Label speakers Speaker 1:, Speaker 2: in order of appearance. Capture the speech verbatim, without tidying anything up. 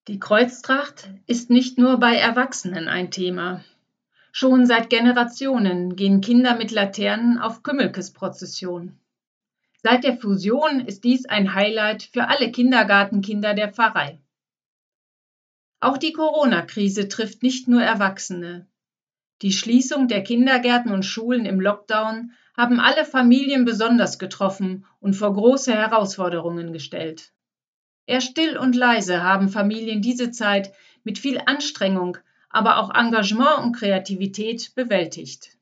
Speaker 1: Die Kreuztracht ist nicht nur bei Erwachsenen ein Thema. Schon seit Generationen gehen Kinder mit Laternen auf Kümmelkes-Prozession. Seit der Fusion ist dies ein Highlight für alle Kindergartenkinder der Pfarrei. Auch die Corona-Krise trifft nicht nur Erwachsene. Die Schließung der Kindergärten und Schulen im Lockdown haben alle Familien besonders getroffen und vor große Herausforderungen gestellt. Eher still und leise haben Familien diese Zeit mit viel Anstrengung, aber auch Engagement und Kreativität bewältigt.